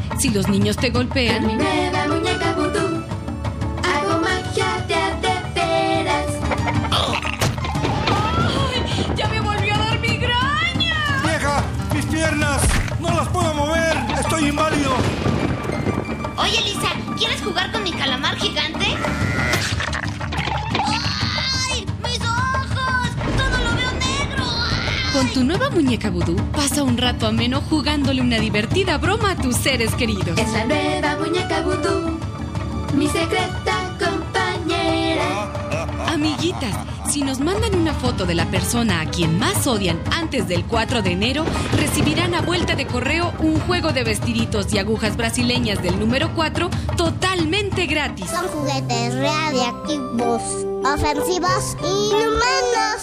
Si los niños te golpean... Mi nueva muñeca vudú, hago magia de veras. ¡Ay! ¡Ya me volvió a dar migraña! ¡Vieja! ¡Mis piernas! ¡No las puedo mover! ¡Estoy inválido! Oye, Lisa, ¿quieres jugar con mi calamar gigante? ¡Ay! ¡Mis ojos! ¡Todo lo veo negro! ¡Ay! Con tu nueva muñeca vudú, pasa un rato ameno jugándole una divertida broma a tus seres queridos. Es la nueva muñeca vudú, mi secreta compañera. Amiguitas, si nos mandan una foto de la persona a quien más odian antes del 4 de enero, recibirán a vuelta de correo un juego de vestiditos y agujas brasileñas del número 4 totalmente gratis. Son juguetes radiactivos, ofensivos y inhumanos.